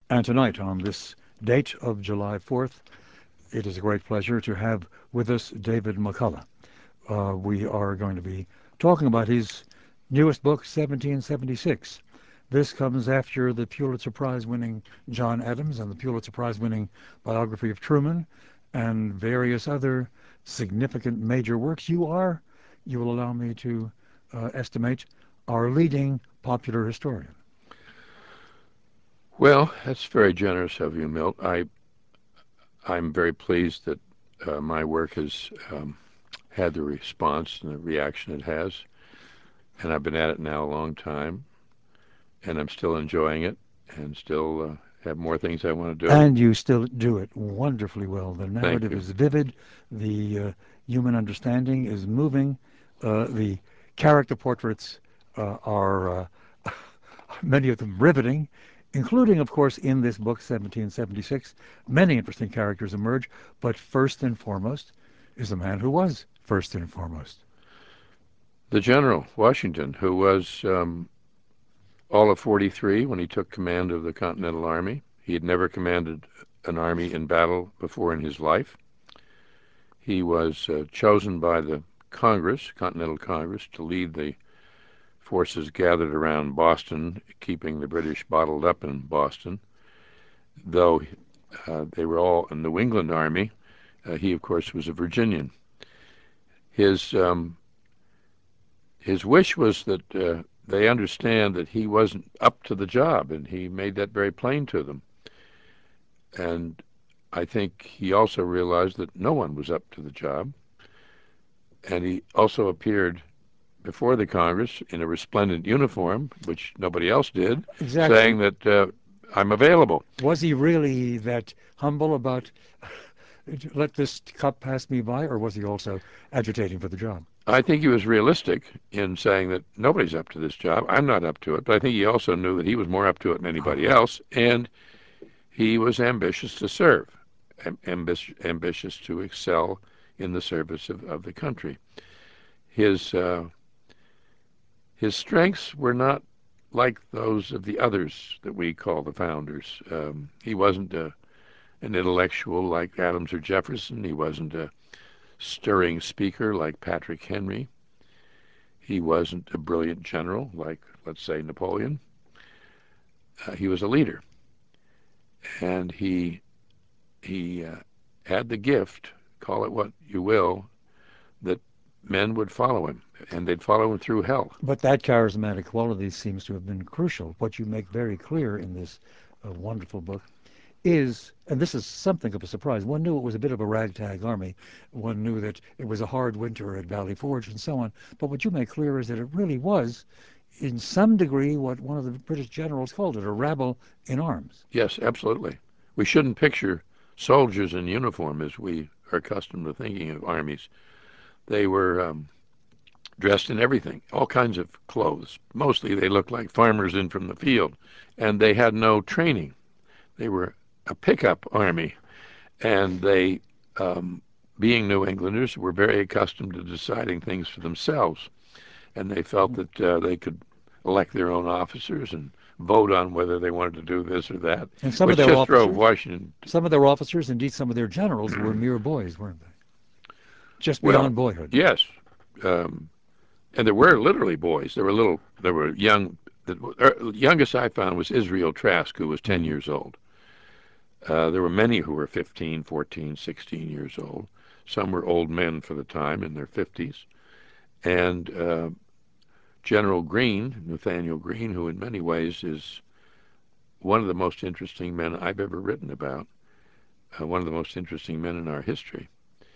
And tonight, on this date of July 4th, it is a great pleasure to have with us David McCullough. We are going to be talking about his newest book, 1776. This comes after the Pulitzer Prize-winning John Adams and the Pulitzer Prize-winning biography of Truman and various other significant major works. You will allow me to estimate, our leading popular historian. Well, that's very generous of you, Milt. I'm very pleased that my work has had the response and the reaction it has, and I've been at it now a long time, and I'm still enjoying it, and still have more things I want to do. And you still do it wonderfully well. The Thank narrative you. is vivid. The human understanding is moving. The character portraits are many of them riveting, including, of course, in this book, 1776. Many interesting characters emerge, but first and foremost is the man who was first and foremost. The General Washington, who was all of 43 when he took command of the Continental Army. He had never commanded an army in battle before in his life. He was chosen by the Congress, Continental Congress, to lead the forces gathered around Boston, keeping the British bottled up in Boston. Though they were all a New England army, he, of course, was a Virginian. His his wish was that they understand that he wasn't up to the job, and he made that very plain to them. And I think he also realized that no one was up to the job, and he also appeared before the Congress in a resplendent uniform, which nobody else did, Exactly. saying that I'm available. Was he really that humble about let this cup pass me by, or was he also agitating for the job? I think he was realistic in saying that nobody's up to this job. I'm not up to it. But I think he also knew that he was more up to it than anybody else, and he was ambitious to serve, ambitious to excel in the service of the country. His his strengths were not like those of the others that we call the founders. He wasn't an intellectual like Adams or Jefferson. He wasn't a stirring speaker like Patrick Henry. He wasn't a brilliant general like, let's say, Napoleon. He was a leader, and he had the gift, call it what you will, that men would follow him, and they'd follow him through hell. But that charismatic quality seems to have been crucial. What you make very clear in this wonderful book is, and this is something of a surprise, one knew it was a bit of a ragtag army. One knew that it was a hard winter at Valley Forge and so on. But what you make clear is that it really was, in some degree, what one of the British generals called it, a rabble in arms. Yes, absolutely. We shouldn't picture soldiers in uniform as we are accustomed to thinking of armies. They were dressed in everything, all kinds of clothes. Mostly they looked like farmers in from the field, and they had no training. They were a pickup army, and they, being New Englanders, were very accustomed to deciding things for themselves, and they felt that they could elect their own officers and vote on whether they wanted to do this or that, And which just drove Washington. some of their officers, indeed some of their generals, were mere boys, weren't they? Just Well, beyond boyhood. yes, um, and there were literally boys. There were young. The youngest I found was Israel Trask, who was 10 Mm-hmm. years old. There were many who were 15, 14, 16 years old. Some were old men for the time in their 50s. And General Greene, Nathaniel Greene, who in many ways is one of the most interesting men I've ever written about, one of the most interesting men in our history,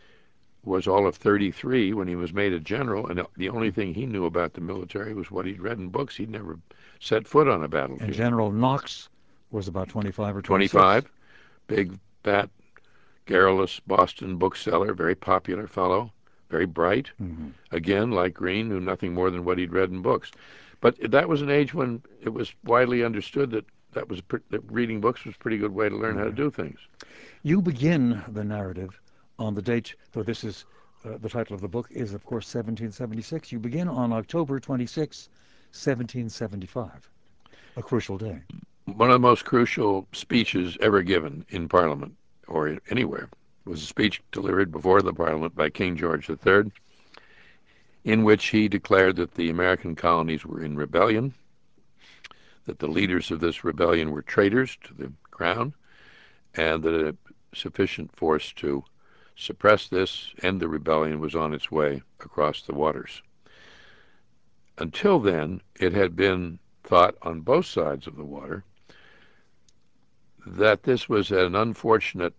was all of 33 when he was made a general, and the only thing he knew about the military was what he'd read in books. He'd never set foot on a And battlefield. General Knox was about 25 or 26. 25, big, fat, garrulous Boston bookseller, very popular fellow, very bright. Mm-hmm. Again, like Greene, knew nothing more than what he'd read in books. But that was an age when it was widely understood that that reading books was a pretty good way to learn how to Okay. do things. You begin the narrative on the date, though this is the title of the book is, of course, 1776. You begin on October 26, 1775, a crucial day. One of the most crucial speeches ever given in Parliament or anywhere was a speech delivered before the Parliament by King George III, in which he declared that the American colonies were in rebellion, that the leaders of this rebellion were traitors to the crown, and that a sufficient force to suppress this, end the rebellion, was on its way across the waters. Until then, it had been thought on both sides of the water that this was an unfortunate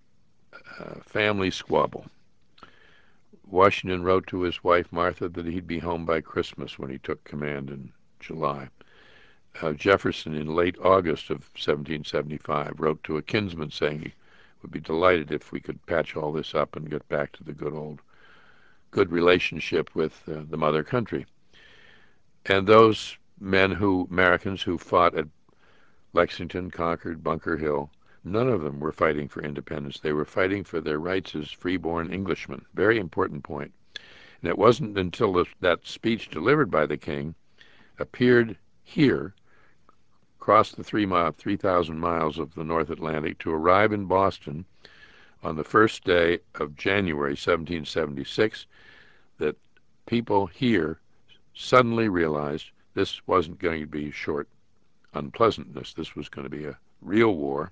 family squabble. Washington wrote to his wife Martha that he'd be home by Christmas when he took command in July. Jefferson, in late August of 1775, wrote to a kinsman saying he would be delighted if we could patch all this up and get back to the good relationship with the mother country. And those Americans who fought at Lexington, Concord, Bunker Hill, none of them were fighting for independence. They were fighting for their rights as freeborn Englishmen. Very important point. And it wasn't until that speech delivered by the king appeared here, crossed the 3,000 miles of the North Atlantic to arrive in Boston on the first day of January 1776, that people here suddenly realized this wasn't going to be short unpleasantness. This was going to be a real war.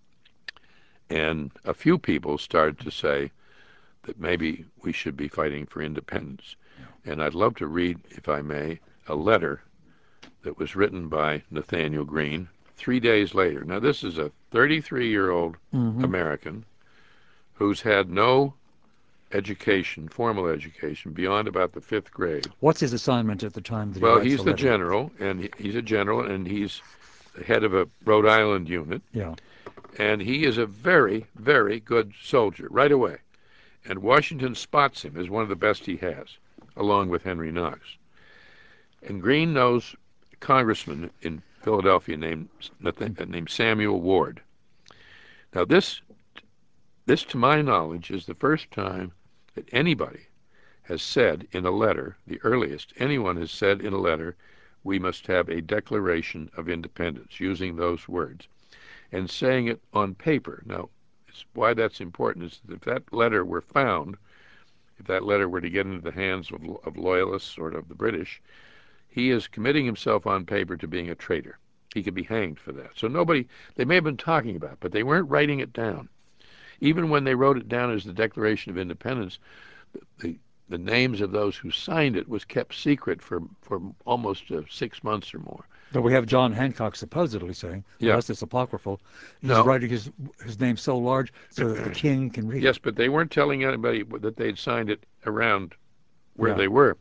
And a few people started to say that maybe we should be fighting for independence. Yeah. And I'd love to read, if I may, a letter that was written by Nathaniel Greene 3 days later. Now, this is a 33-year-old American who's had no education, formal education, beyond about the fifth grade. What's his assignment at the time that he Well, writes the he's the letter? general, and he's a general, and he's the head of a Rhode Island unit. Yeah. And he is a very, very good soldier right away. And Washington spots him as one of the best he has, along with Henry Knox. And Greene knows a congressman in Philadelphia named Samuel Ward. Now, this, to my knowledge, is the first time that anybody has said in a letter, the earliest anyone has said in a letter, we must have a Declaration of Independence, using those words, and saying it on paper. Now, why that's important is that if that letter were found, if that letter were to get into the hands of loyalists or of the British, he is committing himself on paper to being a traitor. He could be hanged for that. So they may have been talking about it, but they weren't writing it down. Even when they wrote it down as the Declaration of Independence, the, the names of those who signed it was kept secret for almost 6 months or more. But we have John Hancock supposedly saying, Yeah. unless it's apocryphal, he's No. writing his name so large so that the king can read Yes, it. but they weren't telling anybody that they'd signed it around where Yeah. they were.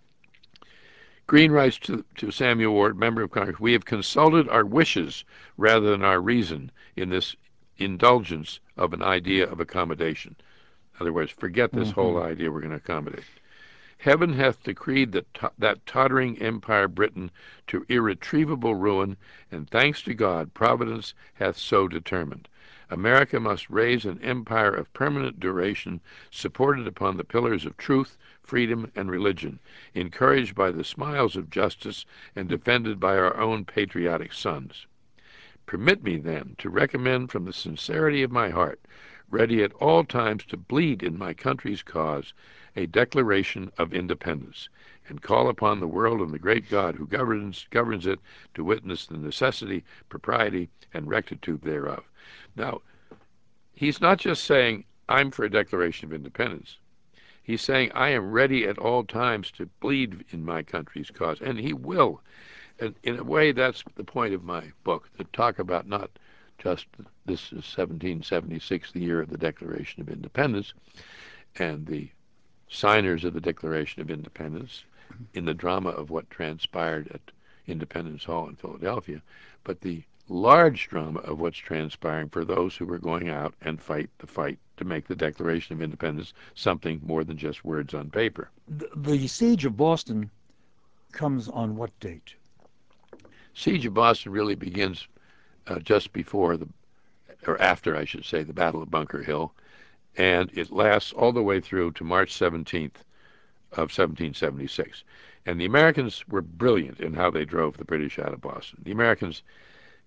Greene writes to Samuel Ward, member of Congress, we have consulted our wishes rather than our reason in this indulgence of an idea of accommodation. In other words, forget this whole idea we're going to accommodate. Heaven hath decreed that tottering empire Britain to irretrievable ruin, and thanks to God, Providence hath so determined. America must raise an empire of permanent duration, supported upon the pillars of truth, freedom, and religion, encouraged by the smiles of justice, and defended by our own patriotic sons. Permit me, then, to recommend from the sincerity of my heart, ready at all times to bleed in my country's cause, a Declaration of Independence, and call upon the world and the great God who governs it to witness the necessity, propriety, and rectitude thereof. Now, he's not just saying, I'm for a Declaration of Independence. He's saying, I am ready at all times to bleed in my country's cause, and he will. And in a way, that's the point of my book, to talk about not just this is 1776, the year of the Declaration of Independence, and the signers of the Declaration of Independence in the drama of what transpired at Independence Hall in Philadelphia, but the large drama of what's transpiring for those who were going out and fight the fight to make the Declaration of Independence something more than just words on paper. The siege of Boston comes on what date? Siege of Boston really begins just before or after, I should say, the Battle of Bunker Hill, and it lasts all the way through to March 17th of 1776. And the Americans were brilliant in how they drove the British out of Boston. The Americans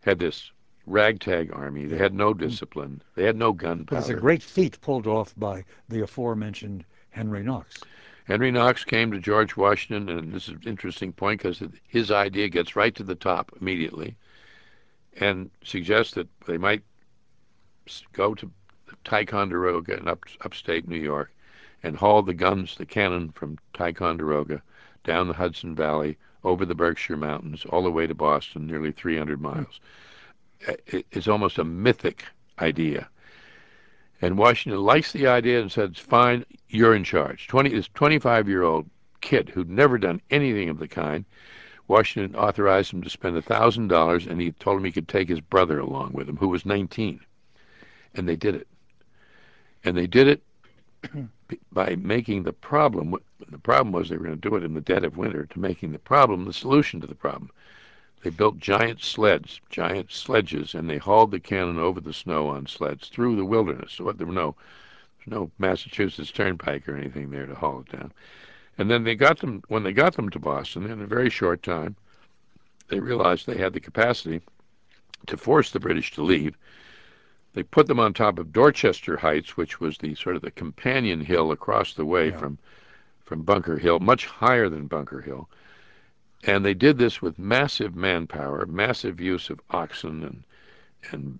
had this ragtag army. They Yeah. had no Mm. discipline. They had no But it's a gunpowder. great feat pulled off by the aforementioned Henry Knox. Henry Knox came to George Washington, and this is an interesting point because his idea gets right to the top immediately and suggests that they might go to Ticonderoga in upstate New York and haul the guns, the cannon from Ticonderoga down the Hudson Valley, over the Berkshire Mountains, all the way to Boston, nearly 300 Hmm. miles. It's almost a mythic idea. And Washington likes the idea and says, fine, you're in charge. This 25-year-old kid who'd never done anything of the kind, Washington authorized him to spend $1,000, and he told him he could take his brother along with him, who was 19. And they did it. And they did it by making the problem was they were going to do it in the dead of winter, to making the problem the solution to the problem. They built giant sledges, and they hauled the cannon over the snow on sleds through the wilderness. So there were no Massachusetts Turnpike or anything there to haul it down. And then when they got them to Boston, in a very short time, they realized they had the capacity to force the British to leave. They put them on top of Dorchester Heights, which was the sort of the companion hill across the way Yeah. from Bunker Hill, much higher than Bunker Hill. And they did this with massive manpower, massive use of oxen and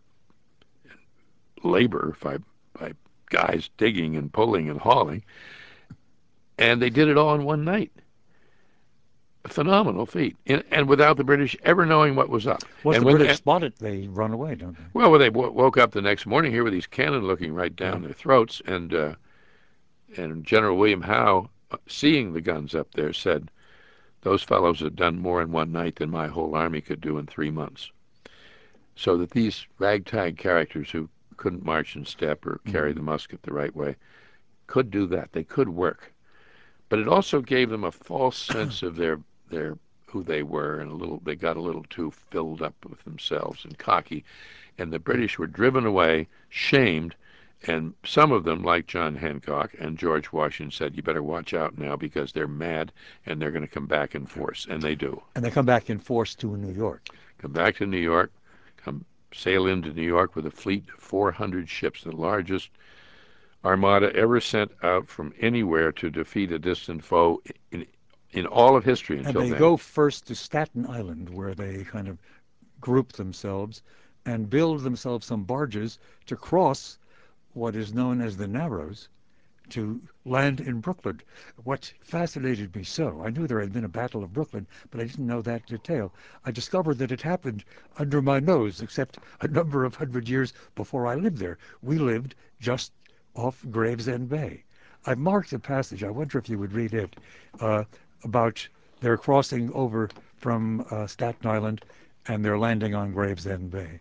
labor by guys digging and pulling and hauling. And they did it all in one night. A phenomenal feat, and without the British ever knowing what was up. Once And the when British spot it, they run away, don't they? well, when they woke up the next morning here with these cannon looking right Yeah. down their throats, and General William Howe, seeing the guns up there, said, "Those fellows have done more in one night than my whole army could do in 3 months." So that these ragtag characters who couldn't march in step or carry Mm. the musket the right way could do that. They could work, but it also gave them a false sense of their who they were, and they got a little too filled up with themselves and cocky, and the British were driven away, shamed, and some of them, like John Hancock and George Washington, said, "You better watch out now because they're mad and they're going to come back in force," and they do. And they come back in force to New York. Come back to New York, come sail into New York with a fleet of 400 ships, the largest armada ever sent out from anywhere to defeat a distant foe in in all of history And until they then. go first to Staten Island, where they kind of group themselves and build themselves some barges to cross what is known as the Narrows to land in Brooklyn. What fascinated me so, I knew there had been a Battle of Brooklyn, but I didn't know that detail. I discovered that it happened under my nose, except a number of hundred years before I lived there. We lived just off Gravesend Bay. I marked a passage, I wonder if you would read it, uh, about their crossing over from Staten Island and their landing on Gravesend Bay.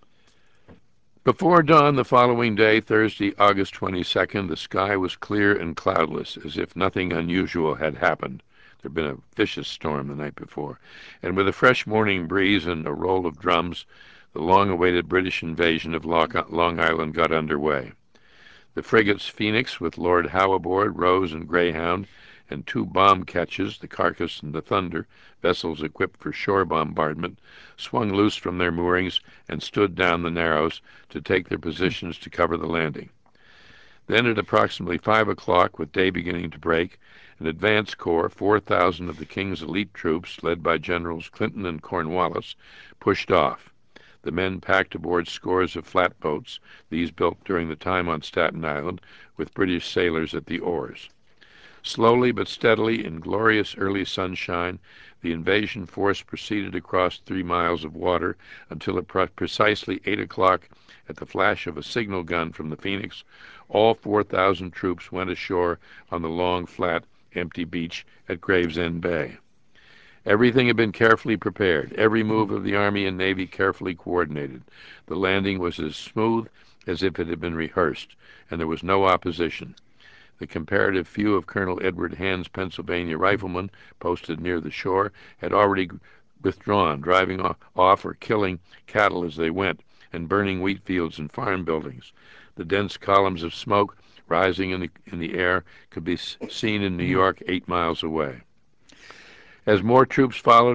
Before dawn the following day, Thursday, August 22nd, the sky was clear and cloudless, as if nothing unusual had happened. There had been a vicious storm the night before, and with a fresh morning breeze and a roll of drums, the long-awaited British invasion of Long Island got under way. The frigates Phoenix, with Lord Howe aboard, Rose and Greyhound, and two bomb ketches, the Carcass and the Thunder, vessels equipped for shore bombardment, swung loose from their moorings and stood down the Narrows to take their positions to cover the landing. Then at approximately 5 o'clock, with day beginning to break, an advance corps, 4,000 of the King's elite troops, led by Generals Clinton and Cornwallis, pushed off. The men packed aboard scores of flatboats, these built during the time on Staten Island, with British sailors at the oars. Slowly but steadily, in glorious early sunshine, the invasion force proceeded across 3 miles of water until at precisely 8 o'clock, at the flash of a signal gun from the Phoenix, all 4,000 troops went ashore on the long, flat, empty beach at Gravesend Bay. Everything had been carefully prepared, every move of the Army and Navy carefully coordinated. The landing was as smooth as if it had been rehearsed, and there was no opposition. The comparative few of Colonel Edward Hand's Pennsylvania riflemen posted near the shore had already withdrawn, driving off or killing cattle as they went, and burning wheat fields and farm buildings. The dense columns of smoke rising in the air could be seen in New York 8 miles away. As more troops followed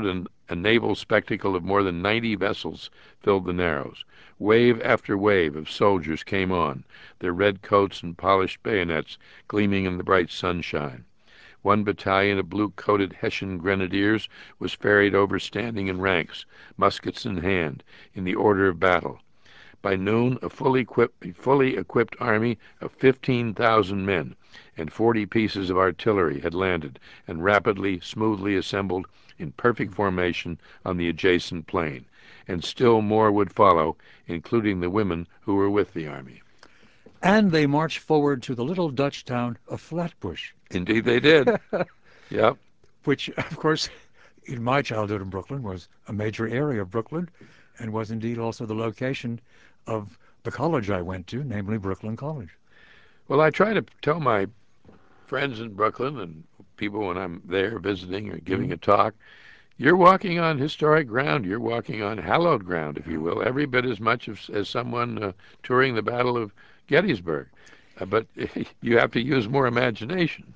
A naval spectacle of more than 90 vessels filled the Narrows. Wave after wave of soldiers came on, their red coats and polished bayonets gleaming in the bright sunshine. One battalion of blue-coated Hessian grenadiers was ferried over standing in ranks, muskets in hand, in the order of battle. By noon, a fully equipped army of 15,000 men and 40 pieces of artillery had landed and rapidly, smoothly assembled in perfect formation on the adjacent plain, and still more would follow, including the women who were with the army. And they marched forward to the little Dutch town of Flatbush. Indeed they did. Yep. Which, of course, in my childhood in Brooklyn was a major area of Brooklyn and was indeed also the location of the college I went to, namely Brooklyn College. Well, I try to tell my friends in Brooklyn and people when I'm there visiting or giving Mm-hmm. a talk, you're walking on historic ground. You're walking on hallowed ground, if you will, every bit as much as someone touring the Battle of Gettysburg. But you have to use more imagination.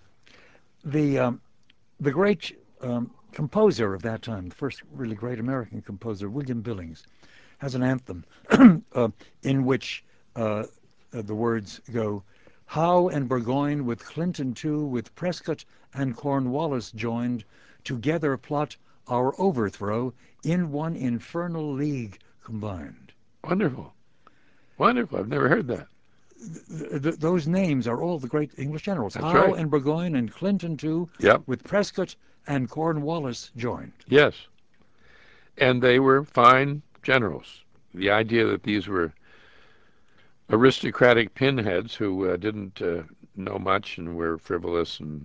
The great composer of that time, the first really great American composer, William Billings, has an anthem in which the words go, Howe and Burgoyne with Clinton too, with Prescott and Cornwallis joined, together plot our overthrow in one infernal league combined. Wonderful. Wonderful. I've never heard that. Those names are all the great English generals. That's Howe right. and Burgoyne and Clinton too, Yep. with Prescott and Cornwallis joined. Yes. And they were fine generals. The idea that these were aristocratic pinheads who didn't know much and were frivolous and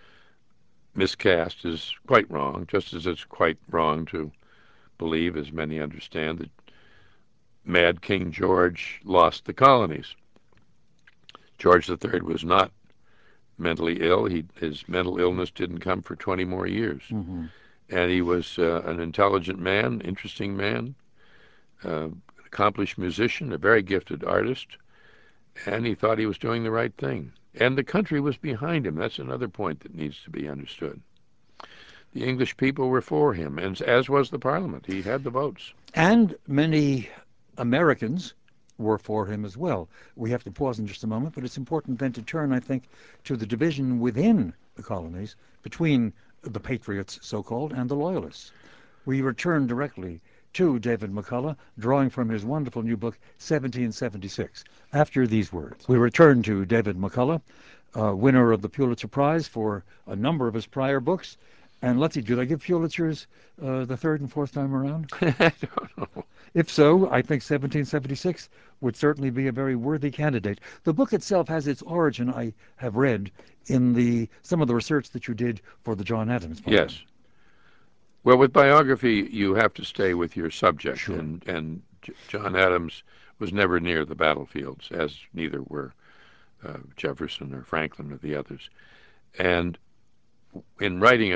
miscast is quite wrong, just as it's quite wrong to believe, as many understand, that Mad King George lost the colonies. George III was not mentally ill. His mental illness didn't come for 20 more years. Mm-hmm. And he was an intelligent man, interesting man, uh, accomplished musician, a very gifted artist, and he thought he was doing the right thing. And the country was behind him. That's another point that needs to be understood. The English people were for him, and as was the Parliament. He had the votes. And many Americans were for him as well. We have to pause in just a moment, but it's important then to turn, I think, to the division within the colonies between the patriots, so-called, and the loyalists. We return directly to David McCullough, drawing from his wonderful new book, 1776, after these words. We return to David McCullough, winner of the Pulitzer Prize for a number of his prior books. And let's see, do they give Pulitzers the third and fourth time around? I don't know. If so, I think 1776 would certainly be a very worthy candidate. The book itself has its origin, I have read, in some of the research that you did for the John Adams program. Yes. Well, with biography, you have to stay with your subject, Sure. and John Adams was never near the battlefields, as neither were Jefferson or Franklin or the others. And in writing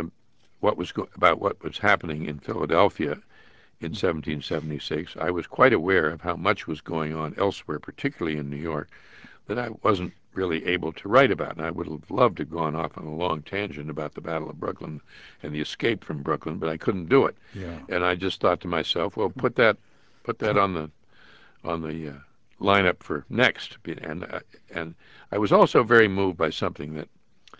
about what was happening in Philadelphia in 1776, I was quite aware of how much was going on elsewhere, particularly in New York, that I wasn't really able to write about. And I would have loved to have gone off on a long tangent about the Battle of Brooklyn and the escape from Brooklyn, but I couldn't do it. Yeah. And I just thought to myself, well, put that on the lineup for next. And I was also very moved by something that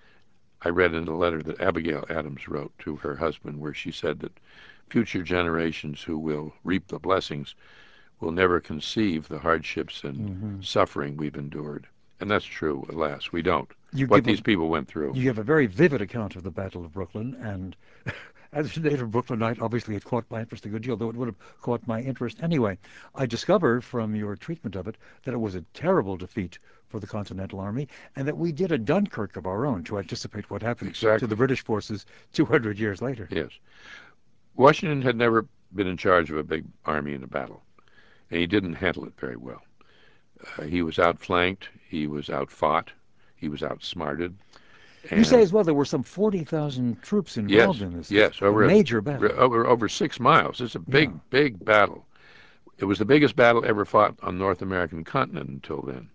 I read in a letter that Abigail Adams wrote to her husband, where she said that future generations who will reap the blessings will never conceive the hardships and Mm-hmm. suffering we've endured. And that's true, alas, we don't. You What give a these people went through. you give a very vivid account of the Battle of Brooklyn, and as a native Brooklynite, obviously it caught my interest a good deal, though it would have caught my interest anyway. I discovered from your treatment of it that it was a terrible defeat for the Continental Army, and that we did a Dunkirk of our own to anticipate what happened to the Exactly. British forces 200 years later. Yes. Washington had never been in charge of a big army in a battle, and he didn't handle it very well. He was outflanked, he was outfought, he was outsmarted, You say and as well there were some 40,000 troops involved yes, in this. It's yes, a major battle. over 6 miles. It's a Yeah. big battle. It was the biggest battle ever fought on North American continent until then.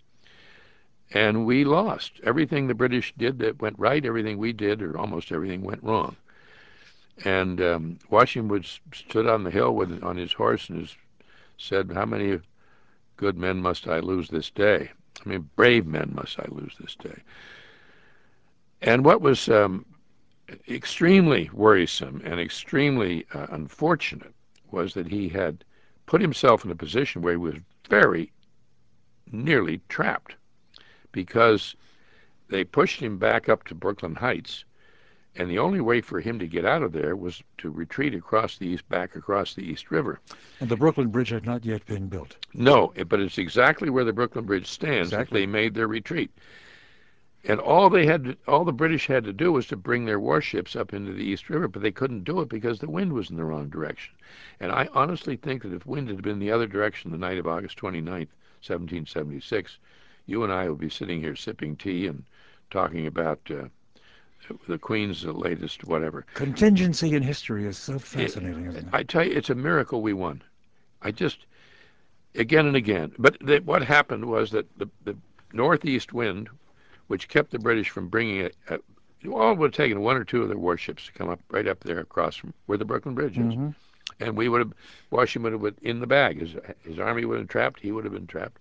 And we lost. Everything the British did that went right, everything we did, or almost everything, went wrong. And Washington stood on the hill on his horse and said, "How many good men must I lose this day? I mean, brave men must I lose this day?" And what was extremely worrisome and extremely unfortunate was that he had put himself in a position where he was very nearly trapped because they pushed him back up to Brooklyn Heights, and the only way for him to get out of there was to retreat back across the East River. And the Brooklyn Bridge had not yet been built. No, but it's exactly where the Brooklyn Bridge stands that Exactly. they made their retreat. And all the British had to do was to bring their warships up into the East River, but they couldn't do it because the wind was in the wrong direction. And I honestly think that if wind had been the other direction the night of August 29th, 1776, you and I would be sitting here sipping tea and talking about the Queen's latest whatever. Contingency in history is so It, fascinating, isn't it? I tell you, it's a miracle we won. I just, again and again. But what happened was that the northeast wind, which kept the British from bringing it, all it would have taken one or two of their warships to come up right up there across from where the Brooklyn Bridge is. Mm-hmm. And Washington would have been in the bag. His army would have been trapped. He would have been trapped.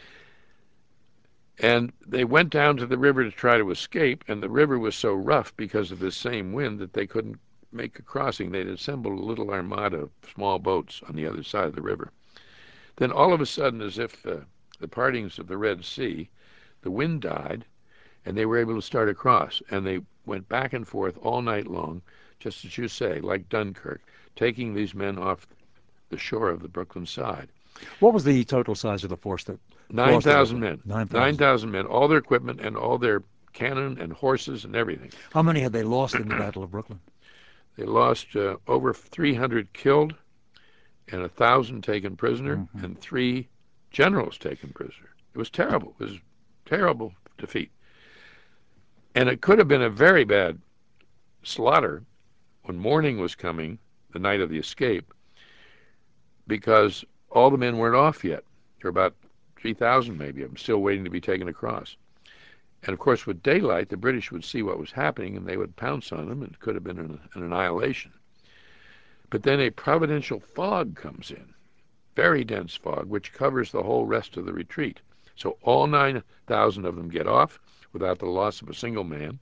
And they went down to the river to try to escape, and the river was so rough because of this same wind that they couldn't make a crossing. They'd assembled a little armada of small boats on the other side of the river. Then all of a sudden, as if the partings of the Red Sea, the wind died, and they were able to start across. And they went back and forth all night long, just as you say, like Dunkirk, taking these men off the shore of the Brooklyn side. What was the total size of the force that Nine crossed the thousand river? men. 9,000. 9,000 men, all their equipment and all their cannon and horses and everything. How many had they lost in the Battle of Brooklyn? They lost over 300 killed and 1,000 taken prisoner Mm-hmm. and 3 generals taken prisoner. It was terrible. It was a terrible defeat. And it could have been a very bad slaughter when morning was coming, the night of the escape, because all the men weren't off yet. There were about 3,000 maybe of them still waiting to be taken across. And of course, with daylight, the British would see what was happening and they would pounce on them, and it could have been an annihilation. But then a providential fog comes in, very dense fog, which covers the whole rest of the retreat. So all 9,000 of them get off without the loss of a single man.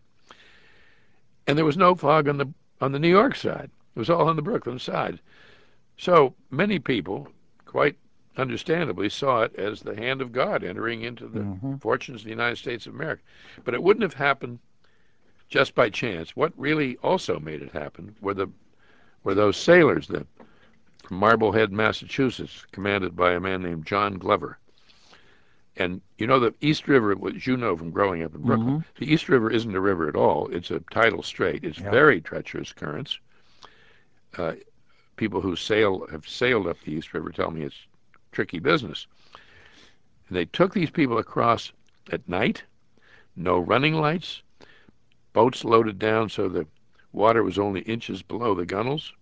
And there was no fog on the New York side. It was all on the Brooklyn side. So many people, quite understandably, saw it as the hand of God entering into the Mm-hmm. fortunes of the United States of America. But it wouldn't have happened just by chance. What really also made it happen were those sailors that from Marblehead, Massachusetts, commanded by a man named John Glover. And you know the East River, which you know from growing up in Brooklyn, Mm-hmm. the East River isn't a river at all. It's a tidal strait. It's Yeah. very treacherous currents. Uh, People who have sailed up the East River tell me it's tricky business. And they took these people across at night, no running lights, boats loaded down so the water was only inches below the gunwales,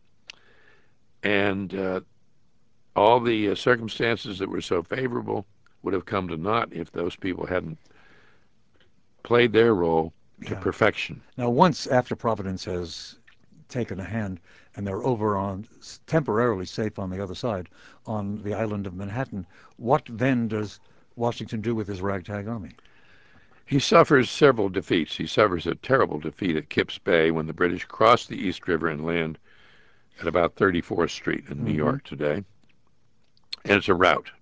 and all the circumstances that were so favorable would have come to naught if those people hadn't played their role to Yeah. perfection. Now, once after Providence has taken a hand and they're over on temporarily safe on the other side on the island of Manhattan, what then does Washington do with his ragtag army? He suffers several defeats. He suffers a terrible defeat at Kips Bay when the British cross the East River and land at about 34th Street in New Mm-hmm. York today. And it's a rout.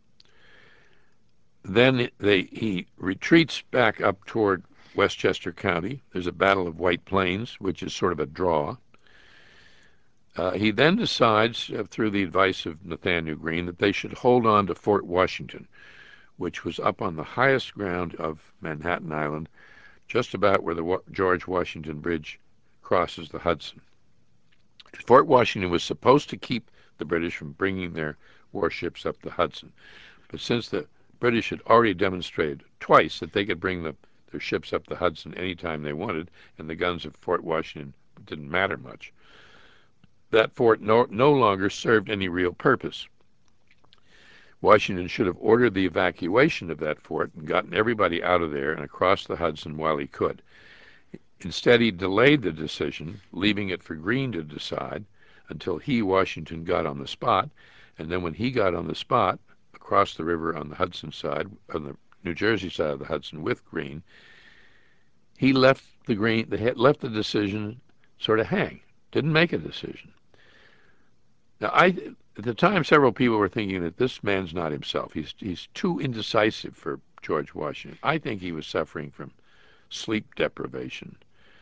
Then he retreats back up toward Westchester County. There's a Battle of White Plains, which is sort of a draw. He then decides, through the advice of Nathanael Greene, that they should hold on to Fort Washington, which was up on the highest ground of Manhattan Island, just about where the George Washington Bridge crosses the Hudson. Fort Washington was supposed to keep the British from bringing their warships up the Hudson. But since the British had already demonstrated twice that they could bring their ships up the Hudson anytime they wanted, and the guns of Fort Washington didn't matter much, that fort no longer served any real purpose. Washington should have ordered the evacuation of that fort and gotten everybody out of there and across the Hudson while he could. Instead, he delayed the decision, leaving it for Greene to decide until he, Washington, got on the spot. And then when he got on the spot, across the river on the Hudson side, on the New Jersey side of the Hudson with Greene, he left the decision sort of hang. Didn't make a decision. Now, at the time, several people were thinking that this man's not himself. He's too indecisive for George Washington. I think he was suffering from sleep deprivation.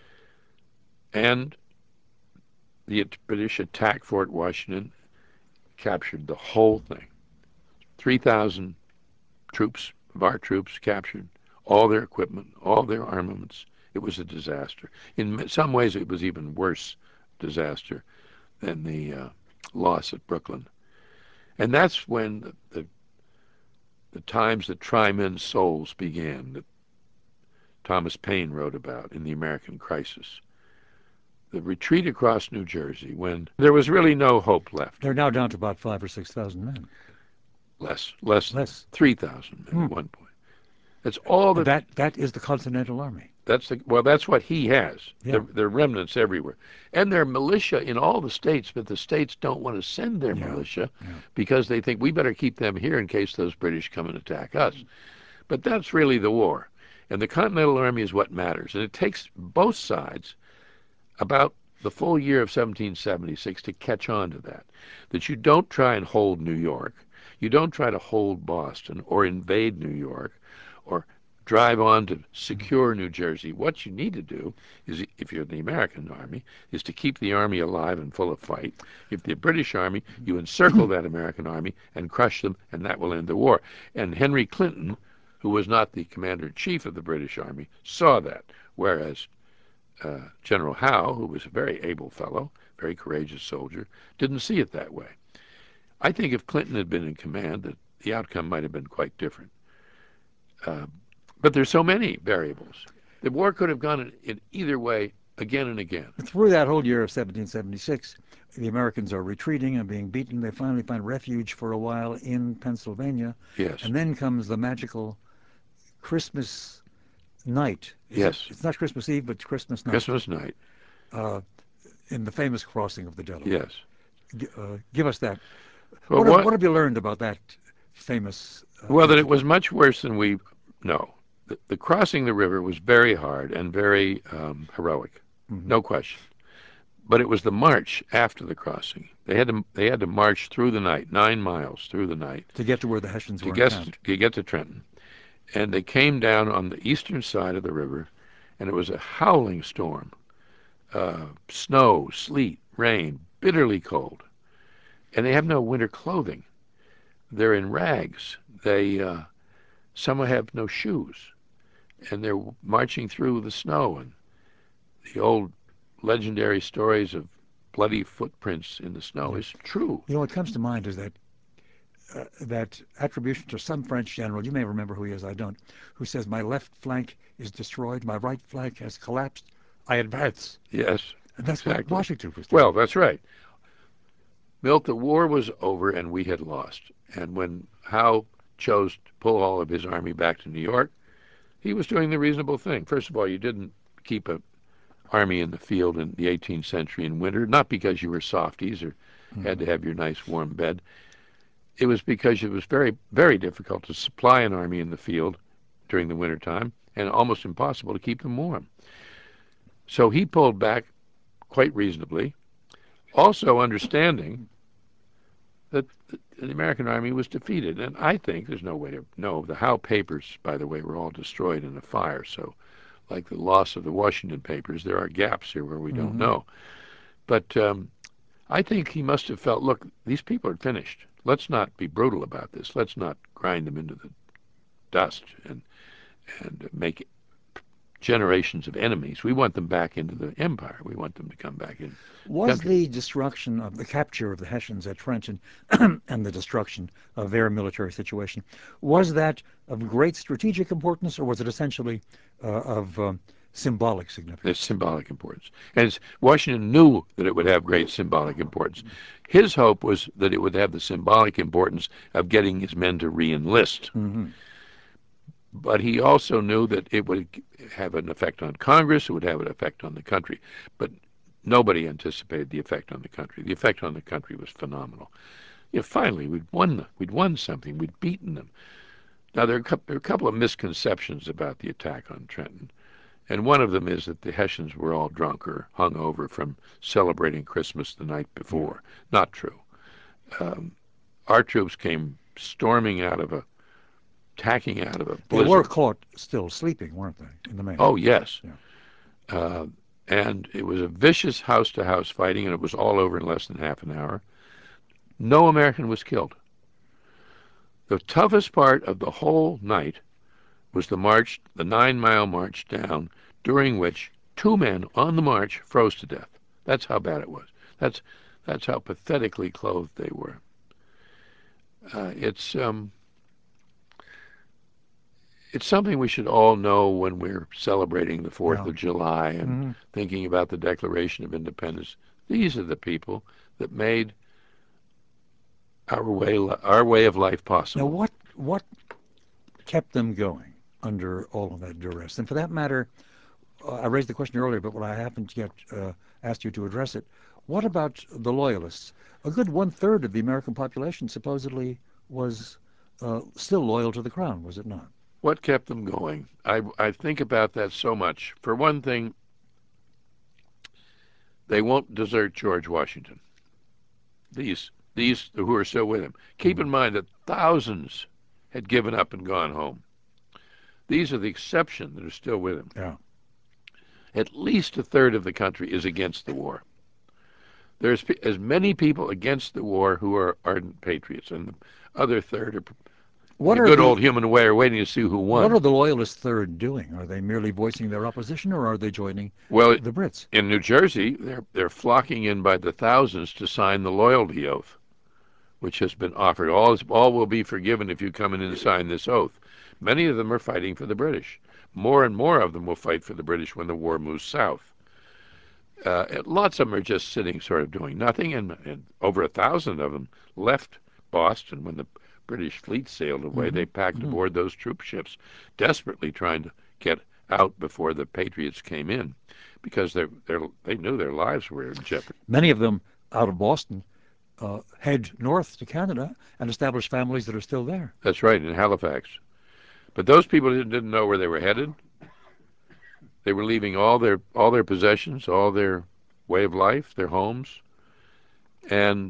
And the British attacked Fort Washington, captured the whole thing. 3,000 troops, of our troops, captured all their equipment, all their armaments. It was a disaster. In some ways, it was even worse disaster than the loss at Brooklyn. And that's when the times that try men's souls began, that Thomas Paine wrote about in The American Crisis. The retreat across New Jersey, when there was really no hope left. They're now down to about 5,000 or 6,000 men. Less than 3,000 men at one point. That's all that is the Continental Army. That's what he has. Yeah. There are remnants everywhere, and there are militia in all the states, but the states don't want to send their militia because they think we better keep them here in case those British come and attack us. But that's really the war, and the Continental Army is what matters, and it takes both sides about the full year of 1776 to catch on to that. That you don't try and hold New York, you don't try to hold Boston or invade New York, or drive on to secure New Jersey. What you need to do is, if you're the American army, is to keep the army alive and full of fight. If the British army, you encircle that American army and crush them, and that will end the war. And Henry Clinton, who was not the commander-in-chief of the British army, saw that, whereas General Howe, who was a very able fellow, very courageous soldier, didn't see it that way. I think if Clinton had been in command, that the outcome might have been quite different. But there's so many variables. The war could have gone in either way again and again. Through that whole year of 1776, the Americans are retreating and being beaten. They finally find refuge for a while in Pennsylvania. Yes. And then comes the magical Christmas night. It's not Christmas Eve, but Christmas night. Christmas night. In the famous crossing of the Delaware. Yes. Give us that. Well, what have you learned about that famous... that it was much worse than we know. The crossing the river was very hard and very heroic, no question. But it was the march after the crossing. They had to march through the night, 9 miles through the night, to get to where the Hessians were encamped. To get to Trenton. And they came down on the eastern side of the river, and it was a howling storm. Snow, sleet, rain, bitterly cold. And they have no winter clothing. They're in rags. Some have no shoes. And they're marching through the snow. And the old legendary stories of bloody footprints in the snow is true. You know, what comes to mind is that attribution to some French general, you may remember who he is, I don't, who says, my left flank is destroyed, my right flank has collapsed, I advance. Yes, and that's exactly what Washington was doing. Well, that's right. Milt, the war was over and we had lost. And when Howe chose to pull all of his army back to New York, he was doing the reasonable thing. First of all, you didn't keep an army in the field in the 18th century in winter, not because you were softies or had to have your nice warm bed. It was because it was very, very difficult to supply an army in the field during the wintertime and almost impossible to keep them warm. So he pulled back quite reasonably, also understanding that the American army was defeated. And I think there's no way to know. The Howe papers, by the way, were all destroyed in a fire. So like the loss of the Washington papers, there are gaps here where we don't know. But I think he must have felt, look, these people are finished. Let's not be brutal about this. Let's not grind them into the dust and make generations of enemies. We want them back into the empire. We want them to come back in. Was the destruction of the capture of the Hessians at Trenton and the destruction of their military situation, was that of great strategic importance, or was it essentially of symbolic significance? It's symbolic importance. And Washington knew that it would have great symbolic importance. His hope was that it would have the symbolic importance of getting his men to re-enlist. But he also knew that it would have an effect on Congress, it would have an effect on the country. But nobody anticipated the effect on the country. The effect on the country was phenomenal. Finally, we'd won something. We'd beaten them. Now, there are a couple of misconceptions about the attack on Trenton. And one of them is that the Hessians were all drunk or hung over from celebrating Christmas the night Yeah. before. Not true. Um, our troops came storming tacking out of a They were blizzard. caught still sleeping, weren't they, in the main? Oh, yes. Yeah. Uh, and it was a vicious house-to-house fighting, and it was all over in less than half an hour. No American was killed. The toughest part of the whole night was the 9 mile march down, during which 2 men on the march froze to death. That's how bad it was. That's that's how pathetically clothed they were. It's it's something we should all know when we're celebrating the Fourth Yeah. of July and Hmm. thinking about the Declaration of Independence. These are the people that made our way of life Now, possible. what kept them going under all of that duress? And for that matter, I raised the question earlier, but what I haven't yet asked you to address it. What about the loyalists? A good one-third of the American population supposedly was still loyal to the crown, was it not? What kept them going? I think about that so much. For one thing, they won't desert George Washington. These who are still with him. Keep in Mm. mind that thousands had given up and gone home. These are the exception that are still with him. Yeah. At least a third of the country is against the war. There's as many people against the war who are ardent patriots, and the other third are, in What the are good the old human way, are waiting to see who what are won. the loyalist third doing? Are they merely voicing their opposition, or are they joining Well, the Brits? in New Jersey, they're flocking in by the thousands to sign the loyalty oath, which has been offered. All will be forgiven if you come in and sign this oath. Many of them are fighting for the British. More and more of them will fight for the British when the war moves south. Lots of them are just sitting, sort of doing nothing, and over 1,000 of them left Boston when the British fleet sailed away. Hmm. They packed Hmm. aboard those troop ships, desperately trying to get out before the Patriots came in, because they knew their lives were in jeopardy. Many of them out of Boston head north to Canada and establish families that are still there. That's right, in Halifax. But those people didn't know where they were headed. They were leaving all their possessions, all their way of life, their homes, and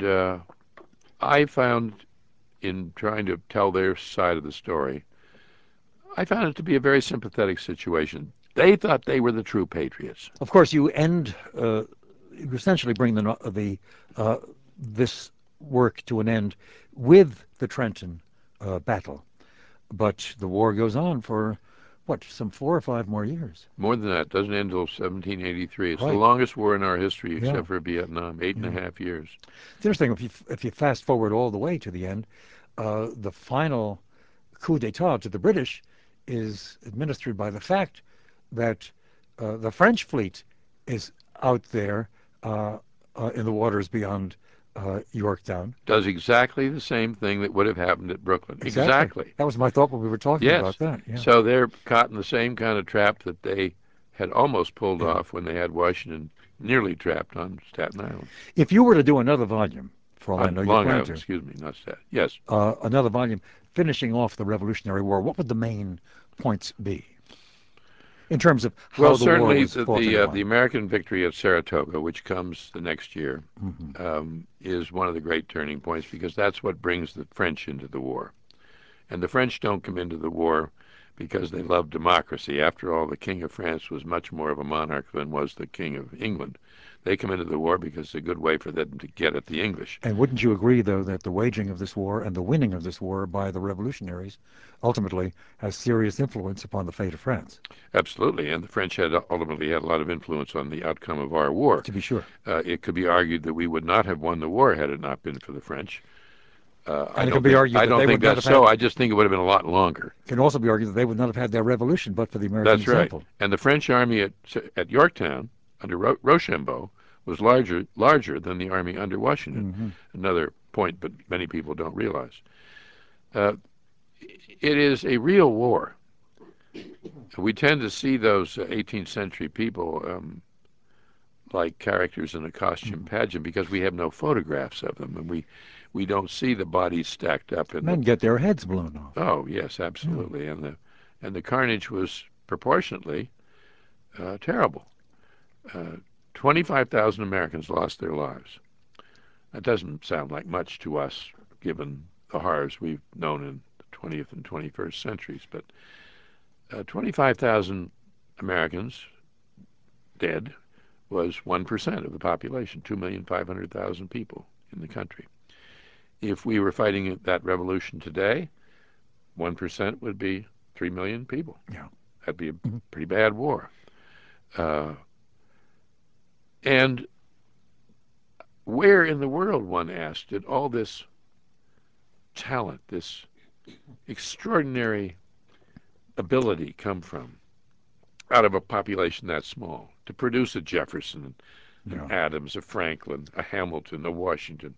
I found in trying to tell their side of the story, I found it to be a very sympathetic situation. They thought they were the true patriots. Of course, you essentially bring the uh, this work to an end with the Trenton battle, but the war goes on for what, some 4 or 5 more years. More than that, doesn't end until 1783. It's the Right. longest war in our history, Yeah. except for Vietnam, eight and a Yeah. half years. It's interesting if you fast forward all the way to the end, the final coup d'état to the British is administered by the fact that the French fleet is out there in the waters beyond Yorktown. Does exactly the same thing that would have happened at Brooklyn. Exactly. Exactly. That was my thought when we were talking about Yes. that. Yeah. So they're caught in the same kind of trap that they had almost pulled Yeah. off when they had Washington nearly trapped on Staten Island. If you were to do another volume, for all I On know you Long plan Island, to, excuse me, not Staten. Yes. another volume finishing off the Revolutionary War, what would the main points be in terms of Well, how the war certainly was the fought the, and uh, the won? American victory at Saratoga, which comes the next year, Hmm. is one of the great turning points because that's what brings the French into the war. And the French don't come into the war because they love democracy. After all, the King of France was much more of a monarch than was the King of England. They come into the war because it's a good way for them to get at the English. And wouldn't you agree, though, that the waging of this war and the winning of this war by the revolutionaries ultimately has serious influence upon the fate of France? Absolutely, and the French had ultimately had a lot of influence on the outcome of our war. To be sure. It could be argued that we would not have won the war had it not been for the French. I And it can don't be think argued I that don't they think would not that's have so. had, I just think it would have been a lot longer. can also be argued that they would not have had their revolution but for the American That's right. example. And the French army at Yorktown under Rochambeau was larger than the army under Washington. Hmm. Another point, but many people don't realize. Uh, it is a real war. We tend to see those 18th century people like characters in a costume Mhm. pageant because we have no photographs of them, and we don't see the bodies stacked up in the. Men get their heads blown off. Oh yes, Yeah. absolutely, and the carnage was proportionately terrible. 25,000 Americans lost their lives. That doesn't sound like much to us, given the horrors we've known in the 20th and 21st centuries, but 25,000 Americans dead was 1% of the population, 2,500,000 people in the country. If we were fighting that revolution today, 1% would be 3 million people. Yeah. That'd be a Mhm. pretty bad war. Uh, and where in the world, one asked, did all this talent, this extraordinary ability come from out of a population that small to produce a Jefferson, an Yeah. Adams, a Franklin, a Hamilton, a Washington?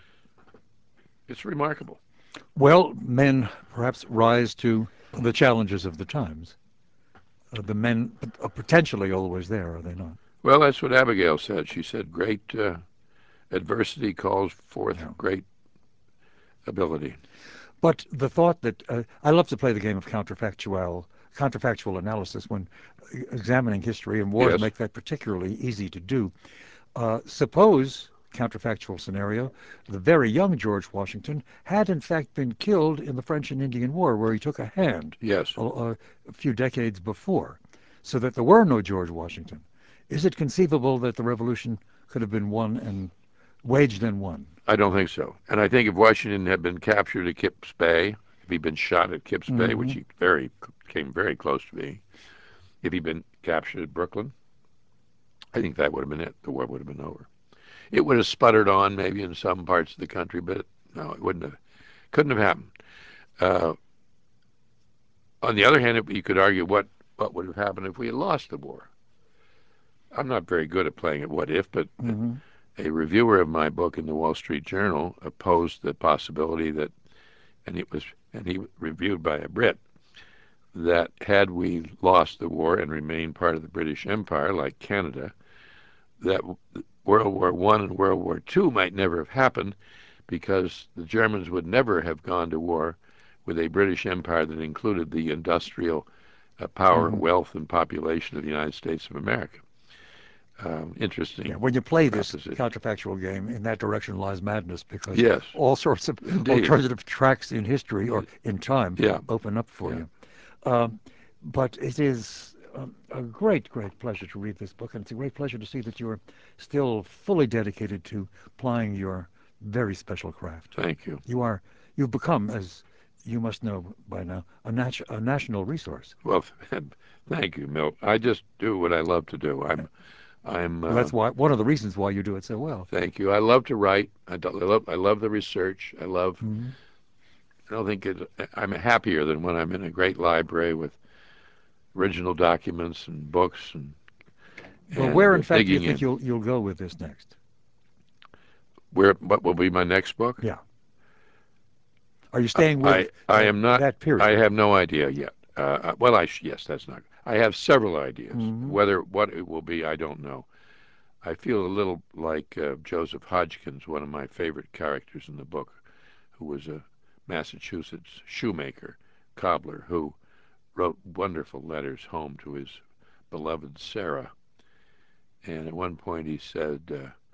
It's remarkable. Well, men perhaps rise to the challenges of the times. The men are potentially always there, are they not? Well, that's what Abigail said. She said, great adversity calls forth Yeah. great ability. But the thought that I love to play the game of counterfactual analysis when examining history, and wars Yes, make that particularly easy to do. Suppose, counterfactual scenario, the very young George Washington had in fact been killed in the French and Indian War, where he took a hand yes. a few decades before, so that there were no George Washington. Is it conceivable that the revolution could have been won and waged and won? I don't think so. And I think if Washington had been captured at Kips Bay, if he'd been shot at Kips Bay, which Hmm. he very came very close to being, if he'd been captured at Brooklyn, I think that would have been it. The war would have been over. It would have sputtered on maybe in some parts of the country, but no, it wouldn't have. Couldn't have happened. Uh, on the other hand, you could argue what would have happened if we had lost the war. I'm not very good at playing at what if, but Hmm. a reviewer of my book in the Wall Street Journal opposed the possibility that, and he reviewed by a Brit, that had we lost the war and remained part of the British Empire, like Canada, that World War One and World War Two might never have happened because the Germans would never have gone to war with a British Empire that included the industrial power, Hmm. wealth, and population of the United States of America. Yeah, Interesting when you play this proposition. counterfactual game, in that direction lies madness because Yes, all sorts of indeed. alternative tracks in history or in time Yeah, open up for yeah. you. Um, but it is a great, great pleasure to read this book, and it's a great pleasure to see that you're still fully dedicated to plying your very special craft. Thank you. You are, you've become, as you must know by now, a national resource. Well, thank you, Milt. I just do what I love to do. I'm. Well, that's why one of the reasons why you do it so well. Thank you. I love to write. I love the research. Hmm. I don't think it. I'm happier than when I'm in a great library with original documents and books Well, where in fact do you digging think in. you'll go with this next? Where? What will be my next book? Yeah. Are you staying I with I am not. that I period? have no idea yet. Well, yes, that's not. I have several ideas. Hmm. Whether what it will be, I don't know. I feel a little like Joseph Hodgkins, one of my favorite characters in the book, who was a Massachusetts shoemaker, cobbler, who wrote wonderful letters home to his beloved Sarah. And at one point he said,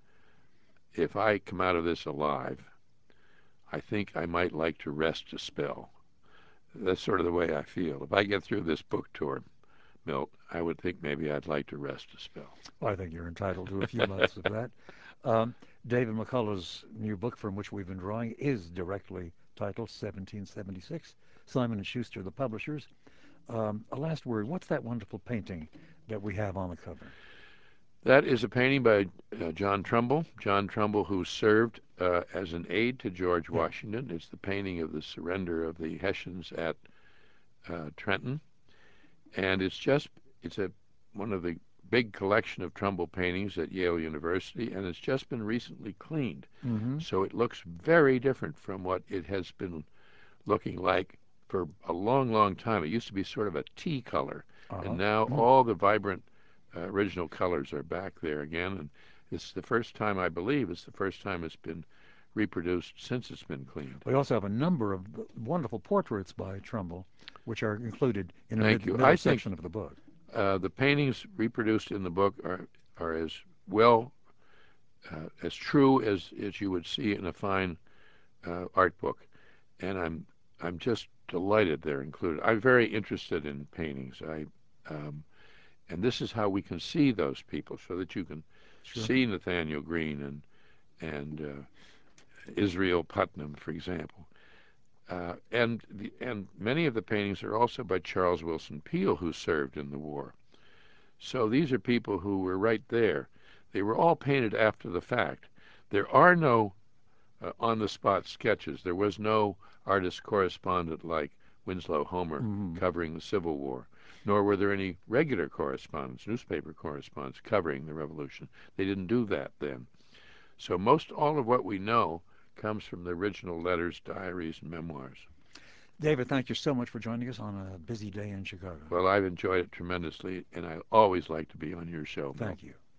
if I come out of this alive, I think I might like to rest a spell. That's sort of the way I feel. If I get through this book tour, Milt, I would think maybe I'd like to rest a spell. Well, I think you're entitled to a few months of that. Um, David McCullough's new book, from which we've been drawing, is directly titled 1776. Simon and Schuster, the publishers. A last word. What's that wonderful painting that we have on the cover? That is a painting by John Trumbull. John Trumbull, who served as an aide to George Yeah. Washington. It's the painting of the surrender of the Hessians at Trenton, and it's a one of the big collection of Trumbull paintings at Yale University, and it's just been recently cleaned, Mm-hmm. so it looks very different from what it has been looking like for a long, long time. It used to be sort of a tea color, and Uh-huh. now all the vibrant original colors are back there again. And it's the first time, I believe, it's the first time it's been reproduced since it's been cleaned. We also have a number of wonderful portraits by Trumbull, which are included in the Thank you. middle I think section of the book. the paintings reproduced in the book are as well as true as you would see in a fine art book, and I'm just delighted they're included. I'm very interested in paintings. And this is how we can see those people, so that you can Sure. see Nathaniel Green and Israel Putnam, for example. And many of the paintings are also by Charles Wilson Peale, who served in the war. So these are people who were right there. They were all painted after the fact. There are no on-the-spot sketches. There was no artist correspondent like Winslow Homer Mm-hmm. covering the Civil War, nor were there any regular correspondents, newspaper correspondents, covering the Revolution. They didn't do that then. So most all of what we know comes from the original letters, diaries, and memoirs. David, thank you so much for joining us on a busy day in Chicago. Well, I've enjoyed it tremendously, and I always like to be on your show, Bill. Thank you.